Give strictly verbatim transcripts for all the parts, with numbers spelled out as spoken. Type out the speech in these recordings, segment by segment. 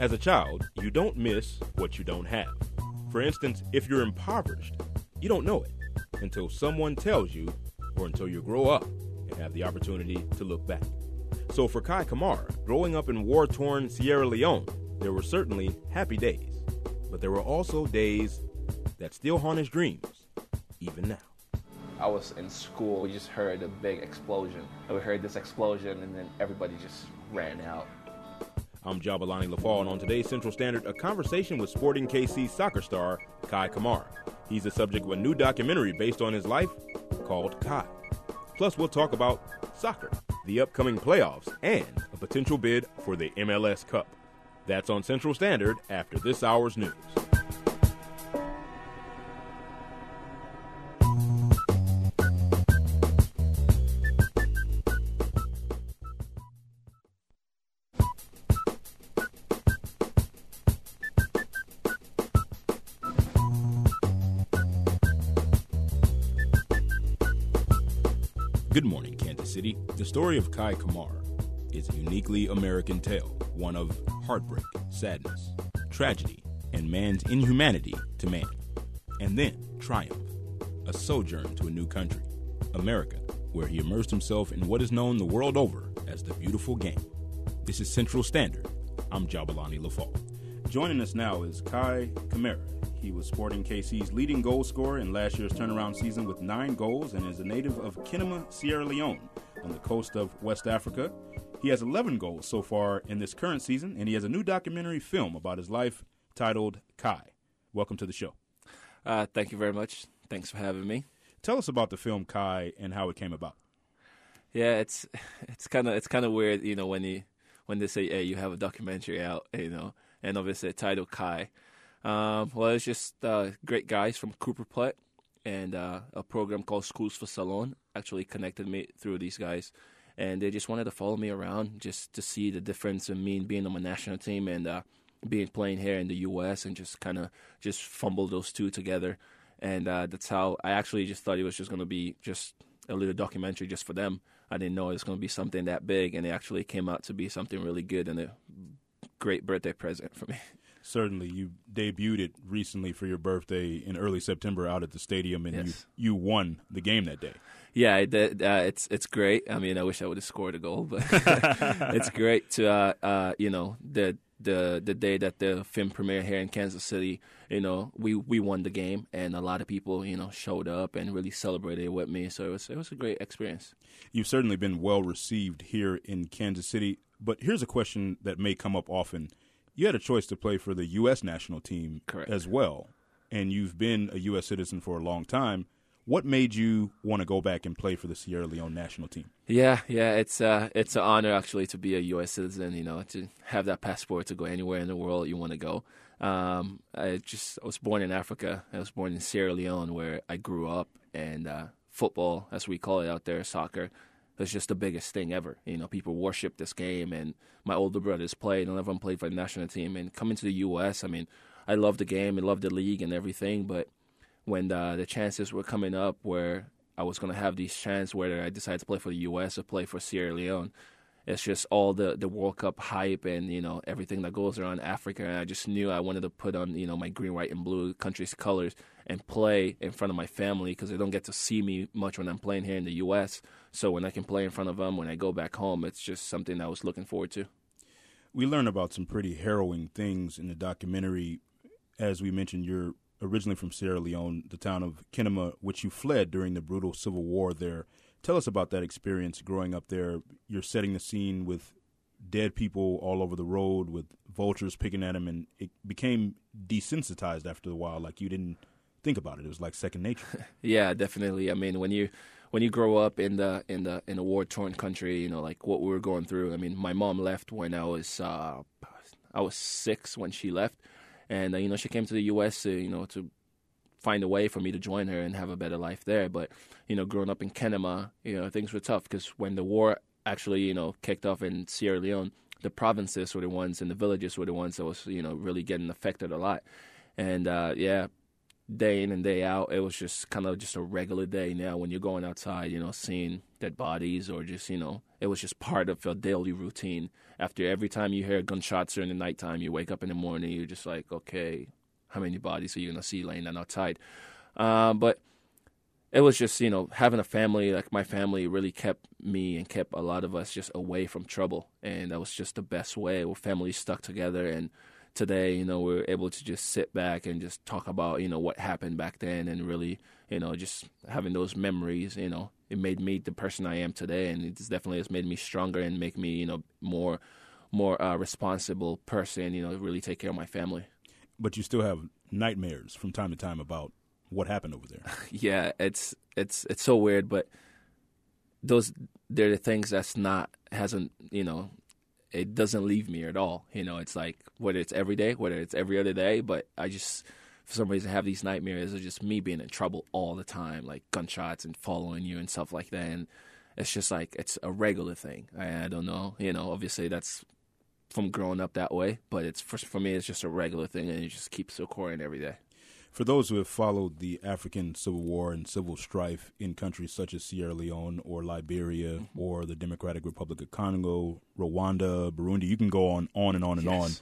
As a child, you don't miss what you don't have. For instance, if you're impoverished, you don't know it until someone tells you or until you grow up and have the opportunity to look back. So for Kai Kamara, growing up in war-torn Sierra Leone, there were certainly happy days, but there were also days that still haunt his dreams, even now. I was in school, we just heard a big explosion. We heard this explosion and then everybody just ran out. I'm Jabalani Lafall, and on today's Central Standard, a conversation with Sporting K C soccer star Kai Kamara. He's the subject of a new documentary based on his life called Kai. Plus, we'll talk about soccer, the upcoming playoffs, and a potential bid for the M L S Cup. That's on Central Standard after this hour's news. Good morning, Kansas City. The story of Kai Kamara is a uniquely American tale, one of heartbreak, sadness, tragedy, and man's inhumanity to man. And then triumph, a sojourn to a new country, America, where he immersed himself in what is known the world over as the beautiful game. This is Central Standard. I'm Jabalani Lafall. Joining us now is Kai Kamara. He was Sporting K C's leading goal scorer in last year's turnaround season with nine goals and is a native of Kinema, Sierra Leone, on the coast of West Africa. He has eleven goals so far in this current season, and he has a new documentary film about his life titled Kai. Welcome to the show. Uh, thank you very much. Thanks for having me. Tell us about the film Kai and how it came about. Yeah, it's it's kind of it's kind of weird, you know, when you when they say, "Hey, you have a documentary out," you know, and obviously the title Kai. Um, well, it's just uh, great guys from Cooper Platte and uh, a program called Schools for Salon actually connected me through these guys. And they just wanted to follow me around just to see the difference in me being on my national team and uh, being playing here in the U S and just kind of just fumble those two together. And uh, that's how I actually just thought it was just going to be just a little documentary just for them. I didn't know it was going to be something that big, and it actually came out to be something really good and a great birthday present for me. Certainly. You debuted it recently for your birthday in early September out at the stadium, and Yes. you, you won the game that day. Yeah, it, uh, it's it's great. I mean, I wish I would have scored a goal, but it's great to, uh, uh, you know, the the the day that the film premiere here in Kansas City, you know, we, we won the game, and a lot of people, you know, showed up and really celebrated with me. So it was it was a great experience. You've certainly been well received here in Kansas City, but here's a question that may come up often. You had a choice to play for the U S national team Correct. as well, and you've been a U S citizen for a long time. What made you want to go back and play for the Sierra Leone national team? Yeah, yeah, it's uh, it's an honor actually to be a U S citizen. You know, to have that passport to go anywhere in the world you want to go. Um, I just I was born in Africa. I was born in Sierra Leone, where I grew up, and uh, football, as we call it out there, soccer, was just the biggest thing ever. You know, people worship this game, and my older brothers played, and everyone played for the national team. And coming to the U S, I mean, I love the game, I love the league and everything, but when the, the chances were coming up where I was going to have these chances, whether I decided to play for the U S or play for Sierra Leone, it's just all the, the World Cup hype and, you know, everything that goes around Africa. And I just knew I wanted to put on, you know, my green, white, and blue country's colors and play in front of my family, because they don't get to see me much when I'm playing here in the U S. So when I can play in front of them, when I go back home, it's just something I was looking forward to. We learn about some pretty harrowing things in the documentary. As we mentioned, you're originally from Sierra Leone, the town of Kinema, which you fled during the brutal civil war there. Tell us about that experience growing up there. You're setting the scene with dead people all over the road, with vultures picking at them, and it became desensitized after a while. Like, you didn't think about it. It was like second nature. Yeah, definitely. I mean, when you when you grow up in the in the in a war-torn country, you know, like what we were going through. I mean, my mom left when I was uh, I was six when she left, and uh, you know, she came to the U S, uh, you know, to find a way for me to join her and have a better life there. But, you know, growing up in Kinema, you know, things were tough, because when the war actually, you know, kicked off in Sierra Leone, the provinces were the ones and the villages were the ones that was, you know, really getting affected a lot. And, uh, yeah, day in and day out, it was just kind of just a regular day now when you're going outside, you know, seeing dead bodies or just, you know, it was just part of a daily routine. After every time you hear gunshots during the nighttime, you wake up in the morning, you're just like, okay, how many bodies are you going to see laying down outside? Uh, but it was just, you know, having a family, like my family really kept me and kept a lot of us just away from trouble. And that was just the best way. Our family stuck together. And today, you know, we're able to just sit back and just talk about, you know, what happened back then and really, you know, just having those memories, you know, it made me the person I am today. And it definitely has made me stronger and make me, you know, more, more uh, responsible person, you know, really take care of my family. But you still have nightmares from time to time about what happened over there. Yeah, it's it's it's so weird, but those they're the things that's not hasn't you know, it doesn't leave me at all. You know, it's like whether it's every day, whether it's every other day, but I just for some reason have these nightmares of just me being in trouble all the time, like gunshots and following you and stuff like that. And it's just like it's a regular thing. I, I don't know, you know, obviously that's from growing up that way, but it's for for me it's just a regular thing, and it just keeps occurring every day. For those who have followed the African Civil War and civil strife in countries such as Sierra Leone or Liberia mm-hmm. or the Democratic Republic of Congo, Rwanda, Burundi, you can go on, on and on and yes. on.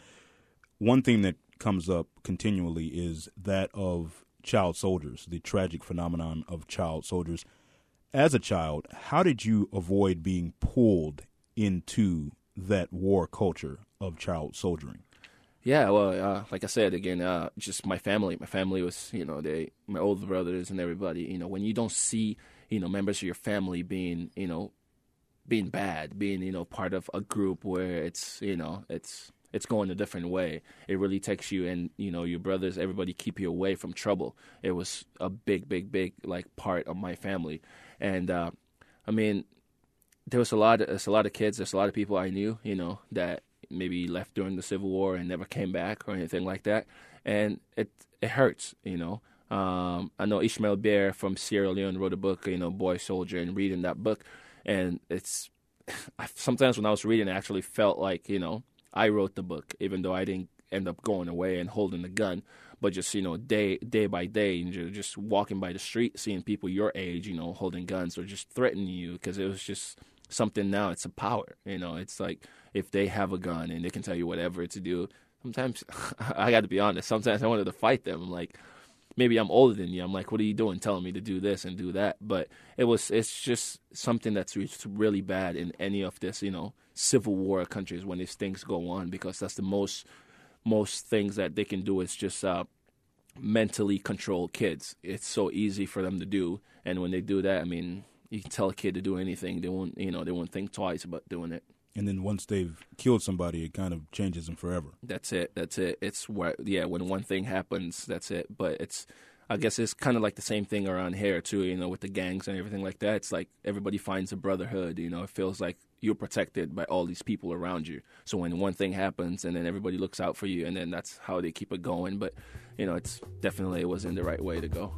One thing that comes up continually is that of child soldiers, the tragic phenomenon of child soldiers. As a child, how did you avoid being pulled into that war culture of child soldiering? Yeah, well, uh, like I said, again, uh, just my family. My family was, you know, they, my older brothers and everybody, you know, when you don't see, you know, members of your family being, you know, being bad, being, you know, part of a group where it's, you know, it's it's going a different way. It really takes you and, you know, your brothers, everybody keep you away from trouble. It was a big, big, big, like, part of my family. And, uh, I mean, there was a lot of, there's a lot of kids, there's a lot of people I knew, you know, that maybe left during the Civil War and never came back or anything like that. And it it hurts, you know. Um, I know Ishmael Bear from Sierra Leone wrote a book, you know, Boy Soldier, and reading that book. And it's I, sometimes when I was reading, I actually felt like, you know, I wrote the book, even though I didn't end up going away and holding the gun. But just, you know, day day by day, and you're just walking by the street, seeing people your age, you know, holding guns or just threatening you, because it was just something now. It's a power, you know. It's like if they have a gun and they can tell you whatever to do, sometimes, I got to be honest, sometimes I wanted to fight them. I'm like, maybe I'm older than you. I'm like, what are you doing telling me to do this and do that? But it was, it's just something that's really bad in any of this, you know, Civil War countries when these things go on, because that's the most, most things that they can do is just uh, mentally control kids. It's so easy for them to do. And when they do that, I mean, you can tell a kid to do anything. They won't, you know, they won't think twice about doing it. And then once they've killed somebody, it kind of changes them forever. That's it. That's it. It's what, yeah, when one thing happens, that's it. But it's, I guess it's kind of like the same thing around here, too, you know, with the gangs and everything like that. It's like everybody finds a brotherhood, you know. It feels like you're protected by all these people around you. So when one thing happens, and then everybody looks out for you, and then that's how they keep it going. But, you know, it's definitely, it wasn't the right way to go.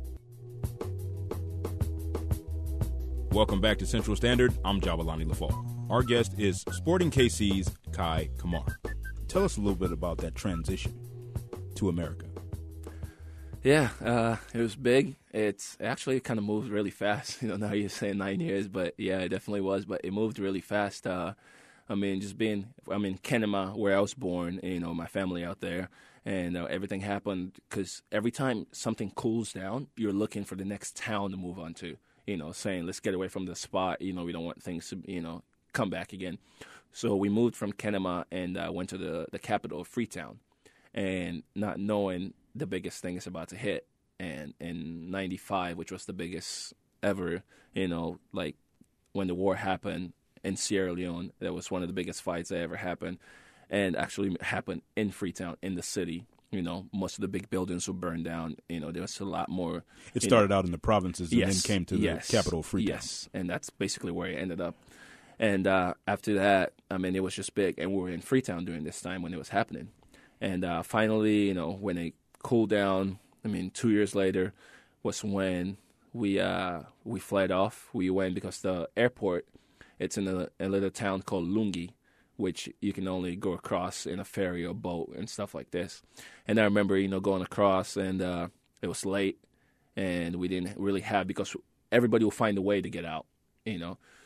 Welcome back to Central Standard. I'm Jabalani Lafall. Our guest is Sporting K C's Kai Kamar. Tell us a little bit about that transition to America. Yeah, uh, it was big. It's actually kind of moved really fast. You know, now you're saying nine years, but yeah, it definitely was. But it moved really fast. Uh, I mean, just being, I'm in Kenema, where I was born, you know, my family out there, and uh, everything happened because every time something cools down, you're looking for the next town to move on to, you know, saying, let's get away from the spot. You know, we don't want things to, you know, come back again. So we moved from Kenema and uh, went to the, the capital of Freetown, and not knowing the biggest thing is about to hit. And in ninety-five, which was the biggest ever, you know, like when the war happened in Sierra Leone, that was one of the biggest fights that ever happened, and actually happened in Freetown, in the city. You know, most of the big buildings were burned down. You know, there was a lot more. It started know. out in the provinces and yes, then came to yes, the capital of Freetown. Yes, and that's basically where it ended up. And uh, after that, I mean, it was just big. And we were in Freetown during this time when it was happening. And uh, finally, you know, when it cooled down, I mean, two years later was when we uh, we fled off. We went because the airport, it's in a, a little town called Lungi, which you can only go across in a ferry or boat and stuff like this. And I remember, you know, going across, and uh, it was late, and we didn't really have, because everybody will find a way to get out, you know.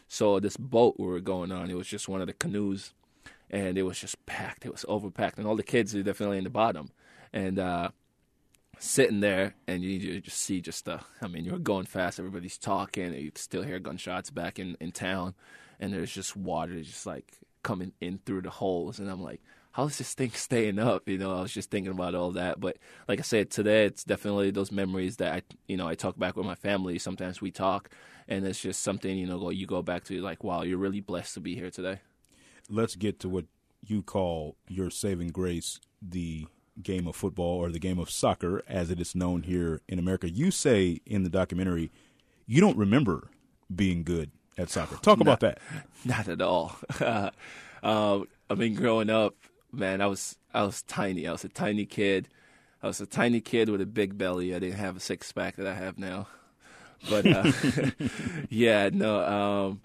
So this boat we were going on, it was just one of the canoes, and it was just packed. It was overpacked, and all the kids are definitely in the bottom. And uh, sitting there, and you, you just see just, uh, I mean, you're going fast. Everybody's talking, and you can still hear gunshots back in, in town, and there's just water just, like, coming in through the holes. And I'm like, how's this thing staying up? You know, I was just thinking about all that. But like I said, today it's definitely those memories that I, you know, I talk back with my family. Sometimes we talk, and it's just something, you know, you go back to like, wow, you're really blessed to be here today. Let's get to what you call your saving grace, the game of football, or the game of soccer as it is known here in America. You say in the documentary you don't remember being good at soccer. Talk about not, that. Not at all. uh, I mean, growing up, man, I was I was tiny. I was a tiny kid. I was a tiny kid with a big belly. I didn't have a six pack that I have now. But uh, yeah, no. Um,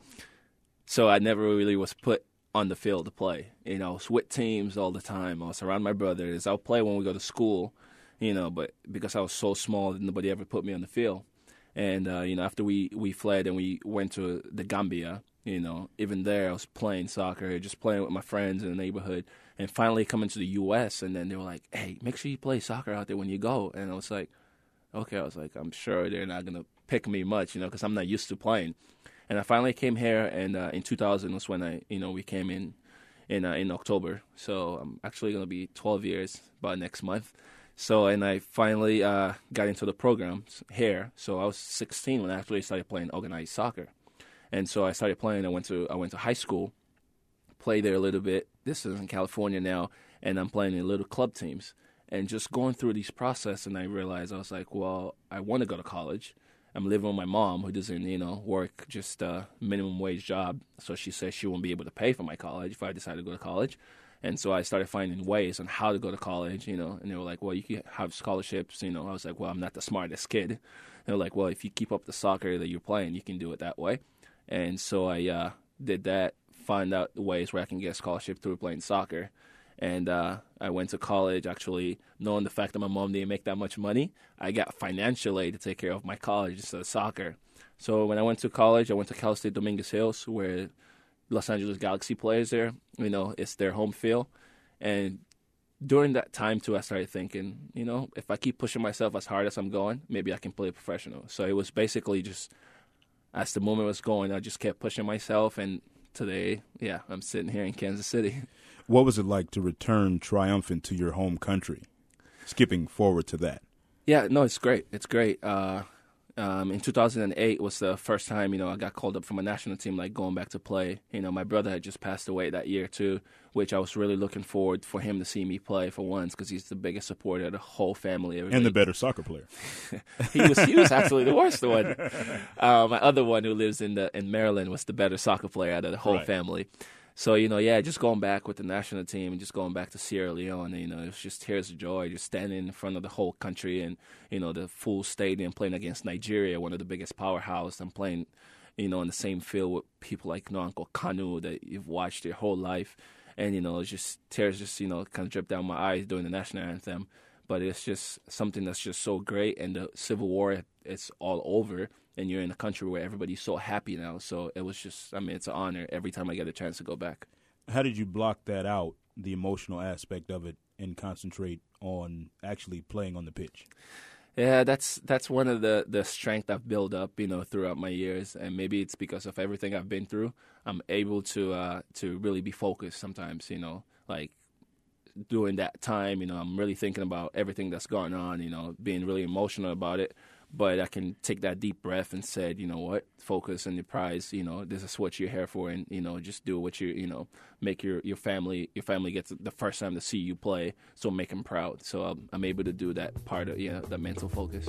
so I never really was put on the field to play. You know, I was with teams all the time. I was around my brothers. I'll play when we go to school, you know, but because I was so small, nobody ever put me on the field. And, uh, you know, after we, we fled and we went to the Gambia, you know, even there I was playing soccer, just playing with my friends in the neighborhood, and finally coming to the U S, and then they were like, hey, make sure you play soccer out there when you go. And I was like, okay. I was like, I'm sure they're not going to pick me much, you know, because I'm not used to playing. And I finally came here, and uh, in two thousand was when I, you know, we came in in uh, in October. So I'm actually going to be twelve years by next month. So, and I finally uh, got into the programs here. So I was sixteen when I actually started playing organized soccer. And so I started playing. I went to I went to high school, played there a little bit. This is in California now, and I'm playing in little club teams. And just going through these process, and I realized I was like, well, I want to go to college. I'm living with my mom, who doesn't, you know, work just a minimum wage job. So she says she won't be able to pay for my college if I decide to go to college. And so I started finding ways on how to go to college, you know. And they were like, well, you can have scholarships, you know. I was like, well, I'm not the smartest kid. They were like, well, if you keep up the soccer that you're playing, you can do it that way. And so I uh, did that, find out ways where I can get a scholarship through playing soccer. And uh, I went to college actually knowing the fact that my mom didn't make that much money. I got financial aid to take care of my college instead of soccer. So when I went to college, I went to Cal State Dominguez Hills, where Los Angeles Galaxy plays there. You know, it's their home field. And during that time, too, I started thinking, you know, if I keep pushing myself as hard as I'm going, maybe I can play professional. So it was basically just, as the moment was going, I just kept pushing myself. And today, yeah, I'm sitting here in Kansas City. What was it like to return triumphant to your home country? Skipping forward to that. Yeah, no, it's great. It's great. Uh, um, in two thousand eight was the first time, you know, I got called up from a national team, like going back to play. You know, my brother had just passed away that year, too, which I was really looking forward for him to see me play for once, because he's the biggest supporter of the whole family. Everybody. And the better soccer player. he was he was actually the worst one. Uh, my other one, who lives in the in Maryland, was the better soccer player out of the whole right. family. So, you know, yeah, just going back with the national team and just going back to Sierra Leone, you know, it was just tears of joy, just standing in front of the whole country and, you know, the full stadium, playing against Nigeria, one of the biggest powerhouses, and playing, you know, in the same field with people like Nwankwo Kanu that you've watched your whole life. And, you know, it's just tears just, you know, kind of drip down my eyes during the national anthem. But it's just something that's just so great. And the Civil War, it's all over. And you're in a country where everybody's so happy now. So it was just, I mean, it's an honor every time I get a chance to go back. How did you block that out, the emotional aspect of it, and concentrate on actually playing on the pitch? Yeah, that's that's one of the, the strength I've built up, you know, throughout my years. And maybe it's because of everything I've been through. I'm able to uh, to really be focused sometimes, you know, like during that time, you know, I'm really thinking about everything that's going on, you know, being really emotional about it. But I can take that deep breath and say, you know what, focus on your prize. You know, this is what you're here for, and you know, just do what you, you know, make your, your family your family gets the first time to see you play, so make them proud. So I'm, I'm able to do that part of, yeah, that mental focus.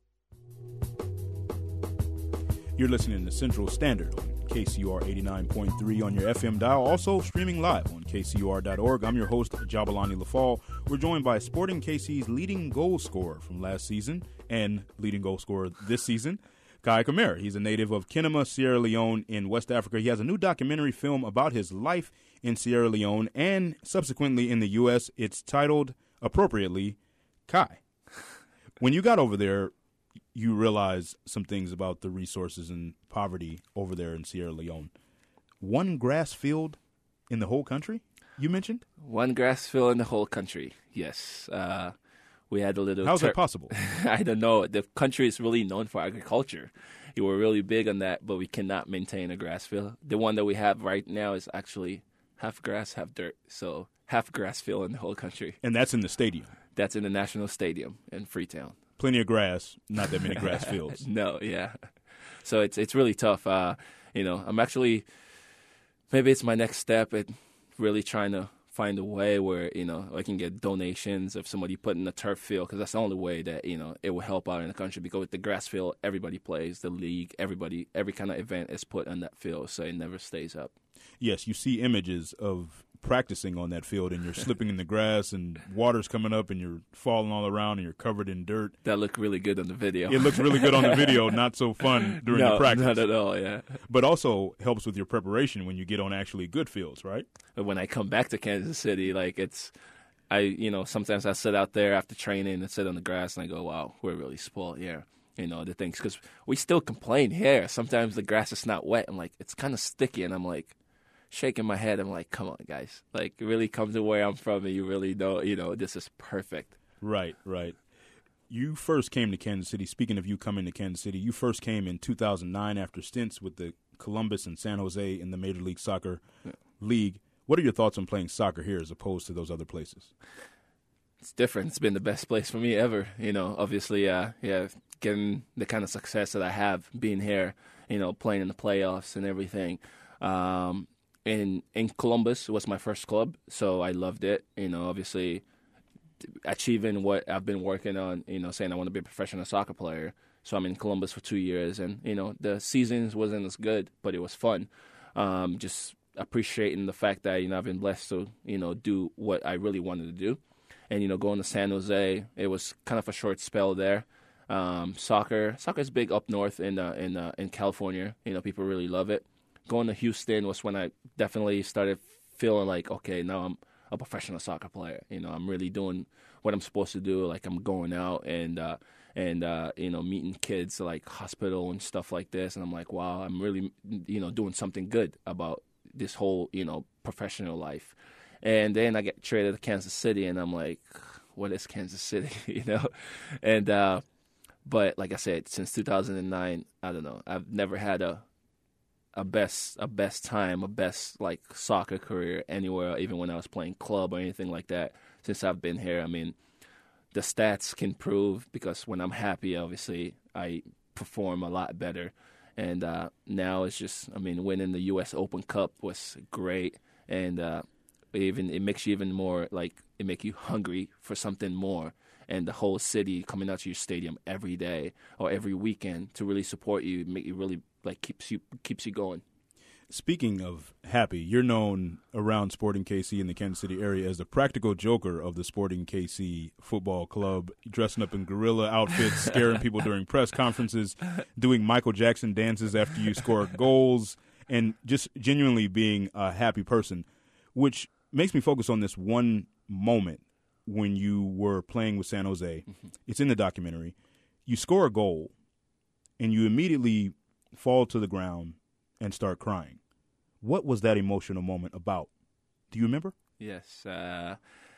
You're listening to Central Standard on K C U R eighty-nine point three on your F M dial, also streaming live on K C U R dot org. I'm your host, Jabalani Lafall. We're joined by Sporting K C's leading goal scorer from last season and leading goal scorer this season, Kai Kamara. He's a native of Kenema, Sierra Leone in West Africa. He has a new documentary film about his life in Sierra Leone and subsequently in the U S. It's titled, appropriately, Kai. When you got over there, you realize some things about the resources and poverty over there in Sierra Leone. One grass field in the whole country, you mentioned? One grass field in the whole country, yes. Uh, we had a little... How's ter- that possible? I don't know. The country is really known for agriculture. We were really big on that, but we cannot maintain a grass field. The one that we have right now is actually half grass, half dirt. So half grass field in the whole country. And that's in the stadium? That's in the National Stadium in Freetown. Plenty of grass, not that many grass fields. No, yeah. So it's it's really tough. Uh, you know, I'm actually, maybe it's my next step at really trying to find a way where, you know, I can get donations of somebody putting a turf field, because that's the only way that, you know, it will help out in the country. Because with the grass field, everybody plays, the league, everybody, every kind of event is put on that field, so it never stays up. Yes, you see images of practicing on that field, and you're slipping in the grass, and water's coming up, and you're falling all around, and you're covered in dirt. That looked really good on the video. It looks really good on the video, not so fun during no, the practice. Not at all, yeah. But also helps with your preparation when you get on actually good fields, right? But when I come back to Kansas City, like it's, I, you know, sometimes I sit out there after training and sit on the grass, and I go, wow, we're really spoiled here. You know, the things, because we still complain here. Sometimes the grass is not wet. I'm like, it's kind of sticky, and I'm like, shaking my head. I'm like, come on, guys. Like, really come to where I'm from, and you really know, you know, this is perfect. Right, right. You first came to Kansas City. Speaking of you coming to Kansas City, you first came in two thousand nine after stints with the Columbus and San Jose in the Major League Soccer yeah. League. What are your thoughts on playing soccer here as opposed to those other places? It's different. It's been the best place for me ever. You know, obviously, uh, yeah, getting the kind of success that I have being here, you know, playing in the playoffs and everything. Um, In in Columbus was my first club, so I loved it. You know, obviously achieving what I've been working on. You know, saying I want to be a professional soccer player. So I'm in Columbus for two years, and you know the seasons wasn't as good, but it was fun. Um, just appreciating the fact that you know I've been blessed to you know do what I really wanted to do, and you know going to San Jose, it was kind of a short spell there. Um, soccer, soccer is big up north in uh, in uh, in California. You know, people really love it. Going to Houston was when I definitely started feeling like, okay, now I'm a professional soccer player. You know, I'm really doing what I'm supposed to do. Like I'm going out and uh, and uh, you know meeting kids like hospital and stuff like this, and I'm like, wow, I'm really you know doing something good about this whole you know professional life. And then I get traded to Kansas City, and I'm like, what is Kansas City? you know, and uh, but like I said, since two thousand nine, I don't know, I've never had a a best a best time, a best like soccer career anywhere, even when I was playing club or anything like that. Since I've been here, I mean, the stats can prove, because when I'm happy, obviously I perform a lot better. And uh, now it's just, I mean, winning the U S Open Cup was great, and uh, even it makes you even more like it makes you hungry for something more. And the whole city coming out to your stadium every day or every weekend to really support you, make you really like keeps you keeps you going. Speaking of happy, you're known around Sporting K C in the Kansas City area as the practical joker of the Sporting K C football club, dressing up in gorilla outfits, scaring people during press conferences, doing Michael Jackson dances after you score goals, and just genuinely being a happy person, which makes me focus on this one moment when you were playing with San Jose. Mm-hmm. It's in the documentary. You score a goal, and you immediately fall to the ground and start crying. What was that emotional moment about? Do you remember? Yes. Uh,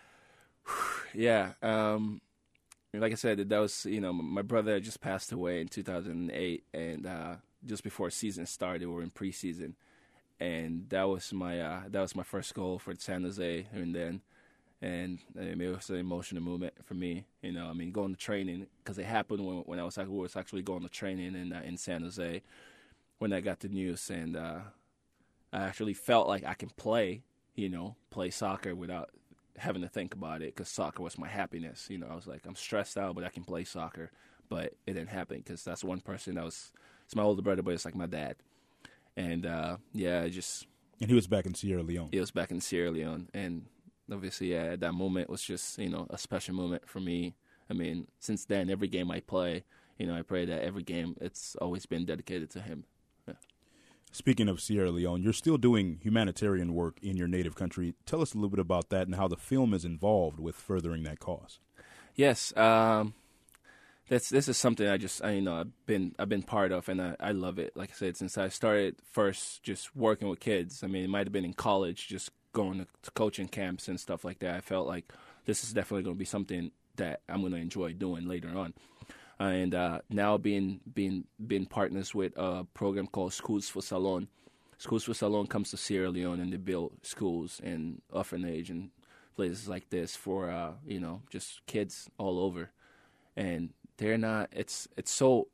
yeah. Um, like I said, that was, you know, my brother just passed away in two thousand eight, and uh, just before season started, we were in preseason, and that was my uh, that was my first goal for San Jose, and then. And I mean, it was an emotional moment for me, you know. I mean, going to training, because it happened when when I was, was actually going to training in uh, in San Jose when I got the news, and uh, I actually felt like I can play, you know, play soccer without having to think about it, because soccer was my happiness. You know, I was like, I'm stressed out, but I can play soccer. But it didn't happen, because that's one person that was, it's my older brother, but it's like my dad. And uh, yeah, I just. And he was back in Sierra Leone. He was back in Sierra Leone, and. Obviously, yeah, that moment was just, you know, a special moment for me. I mean, since then, every game I play, you know, I pray that every game, it's always been dedicated to him. Yeah. Speaking of Sierra Leone, you're still doing humanitarian work in your native country. Tell us a little bit about that and how the film is involved with furthering that cause. Yes. Um, This this is something I just I you know I've been I've been part of, and I, I love it. Like I said, since I started first just working with kids. I mean, it might have been in college, just going to, to coaching camps and stuff like that. I felt like this is definitely going to be something that I'm going to enjoy doing later on. Uh, and uh, now being being being partners with a program called Schools for Salon. Schools for Salon comes to Sierra Leone, and they build schools and orphanage and places like this for uh, you know just kids all over. And they're not. It's it's so.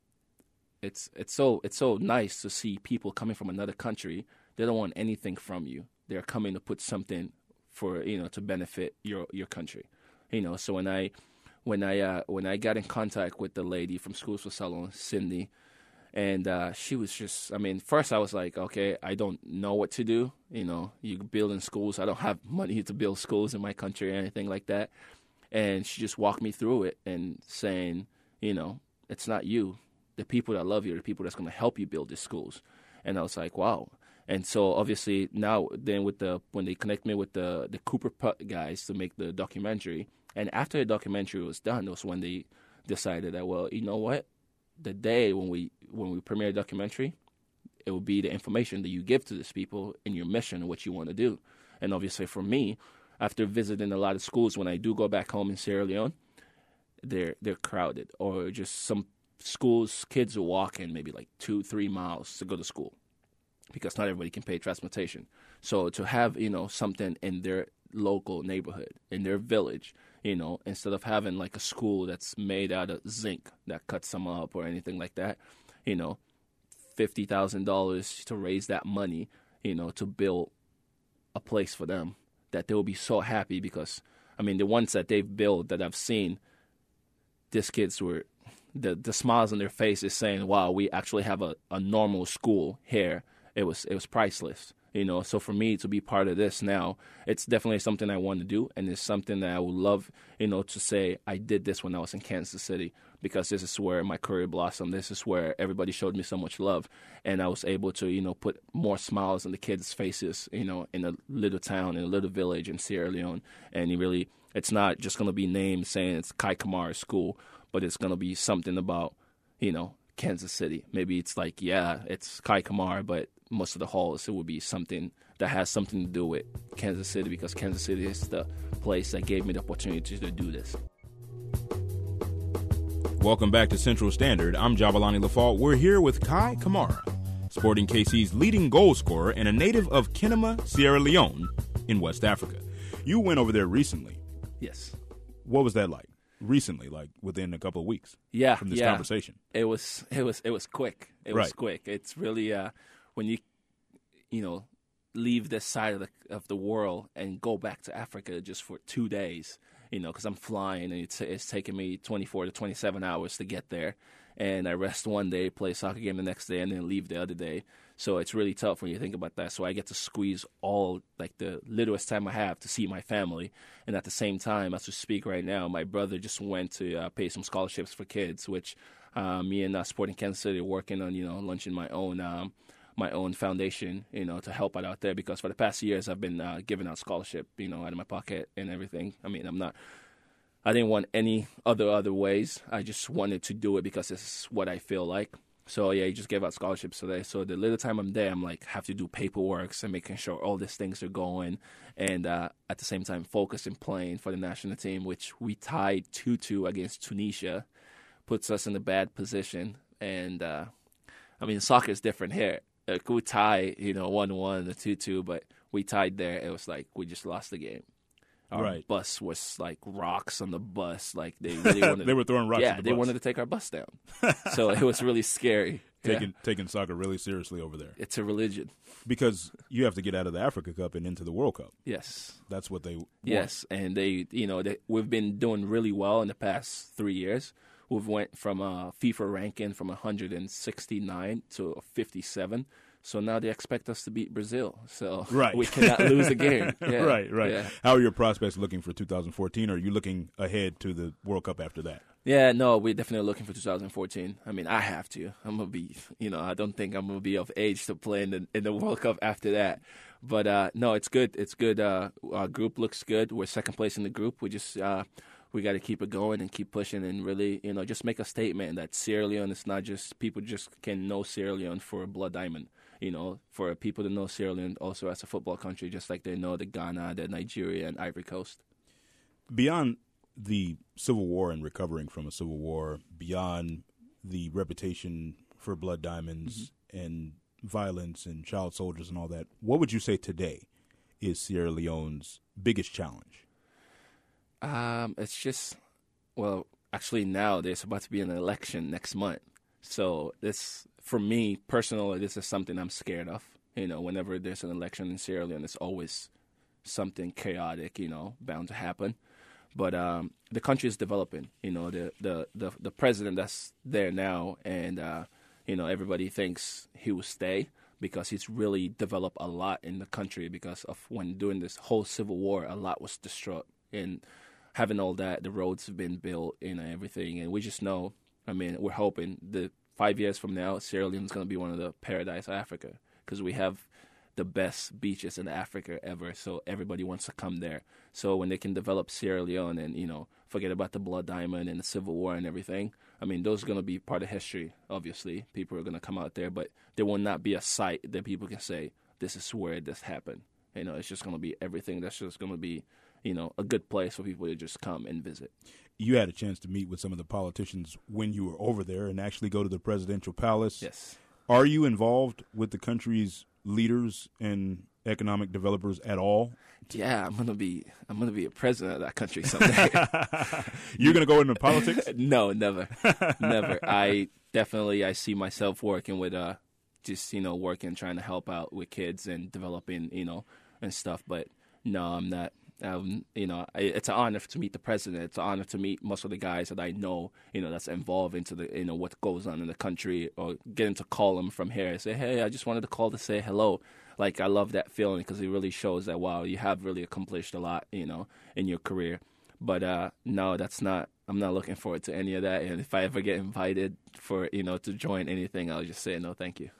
It's it's so it's so nice to see people coming from another country. They don't want anything from you. They're coming to put something for you know to benefit your your country. You know. So when I when I uh, when I got in contact with the lady from Schools for Salon, Cindy, and uh, she was just. I mean, first I was like, okay, I don't know what to do. You know, you building schools. I don't have money to build schools in my country or anything like that. And she just walked me through it and saying, you know, it's not you. The people that love you are the people that's going to help you build these schools. And I was like, wow. And so obviously now then with the when they connect me with the, the Cooper Putt guys to make the documentary, and after the documentary was done, that was when they decided that, well, you know what? The day when we when we premiere a documentary, it will be the information that you give to these people in your mission and what you want to do. And obviously for me, after visiting a lot of schools, when I do go back home in Sierra Leone, they're they're crowded, or just some schools, kids are walking maybe like two, three miles to go to school because not everybody can pay transportation. So to have, you know, something in their local neighborhood, in their village, you know, instead of having like a school that's made out of zinc that cuts them up or anything like that, you know, fifty thousand dollars to raise that money, you know, to build a place for them. That they will be so happy because, I mean, the ones that they've built that I've seen, these kids were, the the smiles on their faces saying, wow, we actually have a, a normal school here. It was it was priceless, you know. So for me to be part of this now, it's definitely something I want to do, and it's something that I would love, you know, to say I did this when I was in Kansas City, because this is where my career blossomed. This is where everybody showed me so much love, and I was able to, you know, put more smiles on the kids' faces, you know, in a little town, in a little village in Sierra Leone. And it really, it's not just going to be named saying it's Kai Kamara School, but it's going to be something about, you know, Kansas City. Maybe it's like, yeah, it's Kai Kamara, but most of the halls, it would be something that has something to do with Kansas City, because Kansas City is the place that gave me the opportunity to do this. Welcome back to Central Standard. I'm Jabalani Lafault. We're here with Kai Kamara, Sporting K C's leading goal scorer and a native of Kenema, Sierra Leone in West Africa. You went over there recently. Yes. What was that like? Recently, like within a couple of weeks. Yeah, from this yeah. conversation. It was, it was, it was quick. It right. was quick. It's really uh, when you, you know, leave this side of the of the world and go back to Africa just for two days. You know, because I'm flying and it's it's taking me twenty-four to twenty-seven hours to get there, and I rest one day, play a soccer game the next day, and then leave the other day. So it's really tough when you think about that. So I get to squeeze all, like, the littlest time I have to see my family. And at the same time, as we speak right now, my brother just went to uh, pay some scholarships for kids, which uh, me and uh, Sporting Kansas City are working on, you know, launching my own um, my own foundation, you know, to help out out there. Because for the past years, I've been uh, giving out scholarship, you know, out of my pocket and everything. I mean, I'm not, I didn't want any other other ways. I just wanted to do it because this is what I feel like. So, yeah, he just gave out scholarships today. So the little time I'm there, I'm, like, have to do paperwork and making sure all these things are going. And uh, at the same time, focus and playing for the national team, which we tied two two against Tunisia, puts us in a bad position. And, uh, I mean, soccer is different here. Like, we tie, you know, one one or two two, but we tied there. It was like we just lost the game. Our right. bus was like rocks on the bus. Like they really wanted. They were throwing rocks. Yeah, at the they bus. wanted to take our bus down. So it was really scary. Taking yeah. taking soccer really seriously over there. It's a religion. Because you have to get out of the Africa Cup and into the World Cup. Yes. That's what they want. Yes, and they, you know, they, we've been doing really well in the past three years. We've went from a FIFA ranking from one hundred sixty-nine to fifty-seven. So now they expect us to beat Brazil. So right. we cannot lose a game. Yeah. Right, right. Yeah. How are your prospects looking for two thousand fourteen? Are you looking ahead to the World Cup after that? Yeah, no, we're definitely looking for two thousand fourteen. I mean, I have to. I'm going to be, you know, I don't think I'm going to be of age to play in the, in the World Cup after that. But, uh, no, it's good. It's good. Uh, our group looks good. We're second place in the group. We just uh, we got to keep it going and keep pushing and really, you know, just make a statement that Sierra Leone is not just people just can know Sierra Leone for Blood Diamond. You know, for people to know Sierra Leone also as a football country, just like they know the Ghana, the Nigeria, and Ivory Coast. Beyond the Civil War and recovering from a Civil War, beyond the reputation for Blood Diamonds mm-hmm. and violence and child soldiers and all that, what would you say today is Sierra Leone's biggest challenge? Um, it's just, well, actually now there's about to be an election next month. So this, for me personally, this is something I'm scared of. You know, whenever there's an election in Sierra Leone, it's always something chaotic, you know, bound to happen. But um, the country is developing. You know, the, the, the, the president that's there now, and, uh, you know, everybody thinks he will stay because he's really developed a lot in the country because of when during this whole Civil War, a lot was destroyed. And having all that, the roads have been built and everything. And we just know, I mean, we're hoping that five years from now, Sierra Leone is going to be one of the paradise of Africa because we have the best beaches in Africa ever. So everybody wants to come there. So when they can develop Sierra Leone and, you know, forget about the Blood Diamond and the Civil War and everything, I mean, those are going to be part of history, obviously. People are going to come out there, but there will not be a site that people can say, this is where this happened. You know, it's just going to be everything. That's just going to be, you know, a good place for people to just come and visit. You had a chance to meet with some of the politicians when you were over there and actually go to the presidential palace. Yes. Are you involved with the country's leaders and economic developers at all? Yeah, I'm gonna be. I'm gonna be a president of that country someday. You're gonna go into politics? No, never, never. I definitely. I see myself working with, uh, just you know, working, trying to help out with kids and developing, you know, and stuff. But no, I'm not. Um, you know, I, it's an honor to meet the president. It's an honor to meet most of the guys that I know, you know, that's involved into the, you know, what goes on in the country, or getting to call them from here and say, hey, I just wanted to call to say hello. Like, I love that feeling because it really shows that, wow, you have really accomplished a lot, you know, in your career. But uh, no, that's not, I'm not looking forward to any of that. And if I ever get invited for, you know, to join anything, I'll just say no, thank you.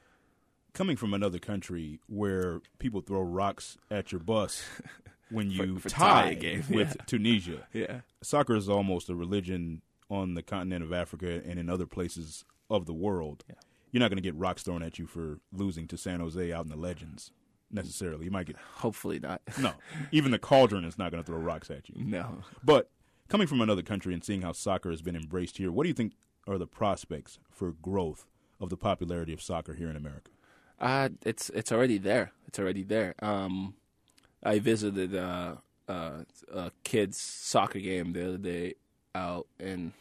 Coming from another country where people throw rocks at your bus when you for, for tie, tie a game. with Yeah. Tunisia. Yeah. Soccer is almost a religion on the continent of Africa and in other places of the world. Yeah. You're not going to get rocks thrown at you for losing to San Jose out in the Legends, necessarily. You might get... Hopefully not. No. Even the Cauldron is not going to throw rocks at you. No. But coming from another country and seeing how soccer has been embraced here, what do you think are the prospects for growth of the popularity of soccer here in America? Uh, it's it's already there. It's already there. Um, I visited uh, uh, a kid's soccer game the other day out, and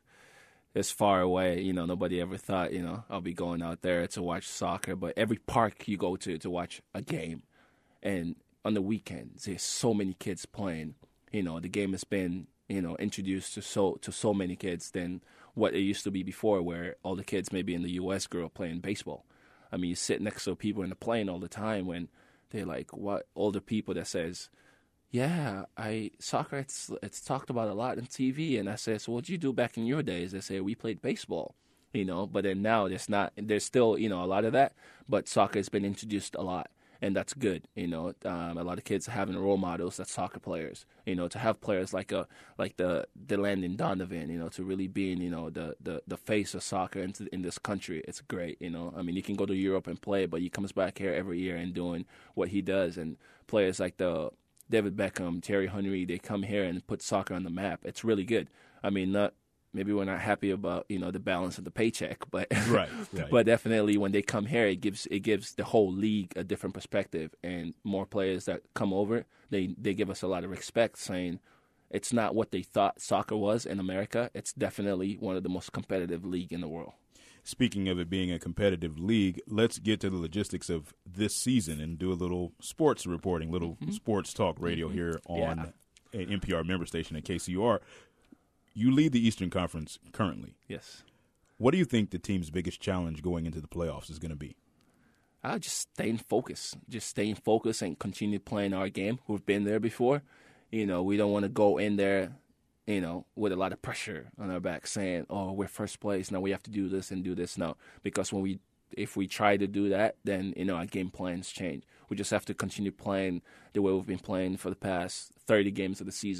it's far away. You know, nobody ever thought, you know, I'll be going out there to watch soccer. But every park you go to to watch a game, and on the weekends, there's so many kids playing. You know, the game has been, you know, introduced to so to so many kids than what it used to be before, where all the kids maybe in the U S grew up playing baseball. I mean, you sit next to people in the plane all the time when they're like, what, older people that says, yeah, I soccer, it's it's talked about a lot on T V. And I say, so what did you do back in your days? They say, we played baseball, you know, but then now there's not, there's still, you know, a lot of that, but soccer has been introduced a lot. And that's good, you know. Um, a lot of kids are having role models that's soccer players, you know, to have players like a like the the Landon Donovan, you know, to really being, you know, the, the, the face of soccer in, in this country. It's great, you know. I mean, he can go to Europe and play, but he comes back here every year and doing what he does. And players like the David Beckham, Thierry Henry, they come here and put soccer on the map. It's really good. I mean, not maybe we're not happy about, you know, the balance of the paycheck, but right, right. but definitely when they come here, it gives it gives the whole league a different perspective, and more players that come over, they they give us a lot of respect, saying it's not what they thought soccer was in America. It's definitely one of the most competitive league in the world. Speaking of it being a competitive league, let's get to the logistics of this season and do a little sports reporting, little mm-hmm. sports talk radio mm-hmm. here on yeah. an N P R member station at K C U R. You lead the Eastern Conference currently. Yes. What do you think the team's biggest challenge going into the playoffs is going to be? Uh, just staying focused. Just staying focused and continue playing our game. We've been there before. You know, we don't want to go in there, you know, with a lot of pressure on our back saying, oh, we're first place. Now we have to do this and do this. No, because when we, if we try to do that, then, you know, our game plans change. We just have to continue playing the way we've been playing for the past thirty games of the season.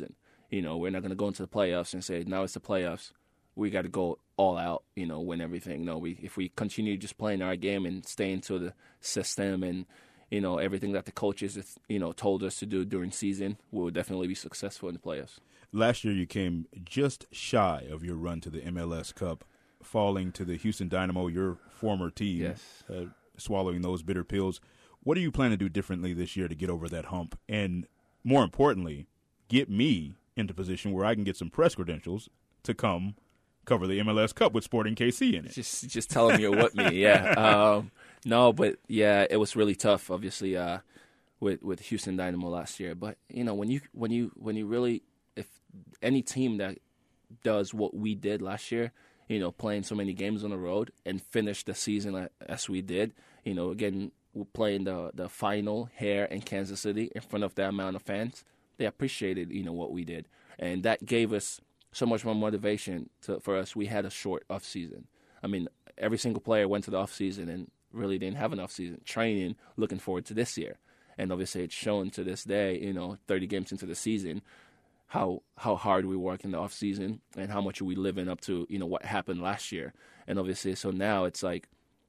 You know, we're not going to go into the playoffs and say, now it's the playoffs. We got to go all out, you know, win everything. No, we if we continue just playing our game and stay into the system and, you know, everything that the coaches, you know, told us to do during season, we'll definitely be successful in the playoffs. Last year you came just shy of your run to the M L S Cup, falling to the Houston Dynamo, your former team, yes. uh, swallowing those bitter pills. What do you plan to do differently this year to get over that hump? And more importantly, get me into position where I can get some press credentials to come cover the M L S Cup with Sporting K C in it. Just just tell them you're with me, yeah. Um, no, but, yeah, it was really tough, obviously, uh, with, with Houston Dynamo last year. But, you know, when you when you, when you really – if any team that does what we did last year, you know, playing so many games on the road and finish the season as we did, you know, again, we're playing the, the final here in Kansas City in front of that amount of fans, they appreciated, you know, what we did. And that gave us so much more motivation to, for us. We had a short off season. I mean, every single player went to the off season and really didn't have an off season training, looking forward to this year. And obviously it's shown to this day, you know, thirty games into the season, how how hard we work in the off season and how much are we living up to, you know, what happened last year. And obviously, so now it's like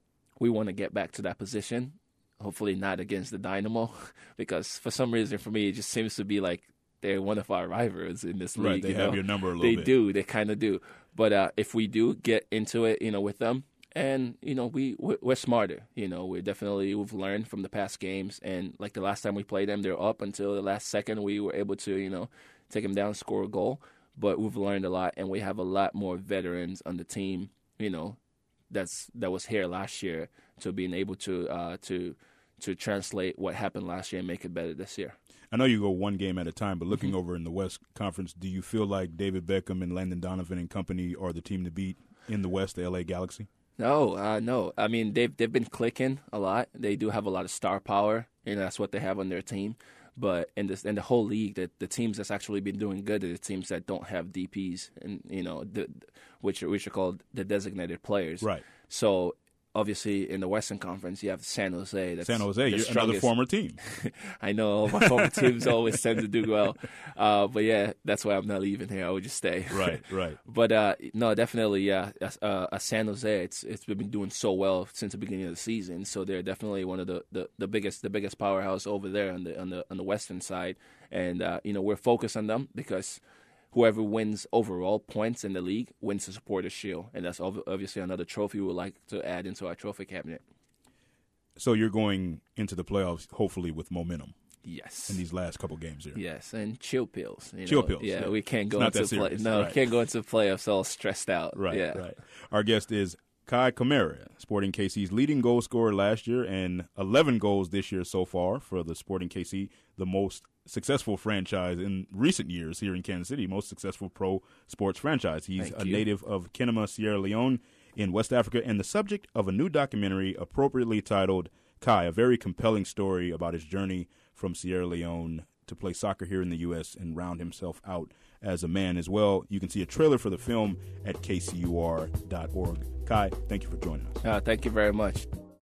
we want to get back to that position, hopefully not against the Dynamo, because for some reason for me, it just seems to be like they're one of our rivals in this league. Right, they you have know? your number a little they bit. They do, they kind of do. But uh, if we do get into it, you know, with them, and, you know, we, we're smarter. You know, we're definitely, we've learned from the past games. And like the last time we played them, they're up until the last second. We were able to, you know, take them down, score a goal. But we've learned a lot, and we have a lot more veterans on the team, you know, that's that was here last year, to being able to uh, to to translate what happened last year and make it better this year. I know you go one game at a time, but looking over in the West Conference, do you feel like David Beckham and Landon Donovan and company are the team to beat in the West, the L A Galaxy? No, uh, no. I mean, they've they've been clicking a lot. They do have a lot of star power, and that's what they have on their team. But in this in the whole league, the, the teams that's actually been doing good are the teams that don't have D Ps, and you know, the, which are, which are called the designated players. Right. So obviously, in the Western Conference, you have San Jose. That's San Jose, you're another former team. I know all my former teams always tend to do well, uh, but yeah, that's why I'm not leaving here. I would just stay. Right, right. But uh, no, definitely, yeah. Uh, uh, San Jose, it's it's been doing so well since the beginning of the season. So they're definitely one of the, the, the biggest the biggest powerhouse over there on the on the on the Western side, and uh, you know, we're focused on them because whoever wins overall points in the league wins the Supporters' Shield, and that's obviously another trophy we would like to add into our trophy cabinet. So you're going into the playoffs, hopefully, with momentum. Yes. In these last couple games here. Yes, and chill pills. You chill know? pills. Yeah, yeah, we can't go it's into play. No, right. can't go into playoffs all stressed out. Right, yeah. right. Our guest is Kai Kamara, Sporting K C's leading goal scorer last year and eleven goals this year so far for the Sporting K C, the most successful franchise in recent years here in Kansas City, most successful pro sports franchise. He's Thank a you. native of Kenema, Sierra Leone in West Africa, and the subject of a new documentary appropriately titled Kai, a very compelling story about his journey from Sierra Leone to play soccer here in the U S and round himself out as a man as well. You can see a trailer for the film at K C U R dot org. Kai, thank you for joining us. Uh, thank you very much.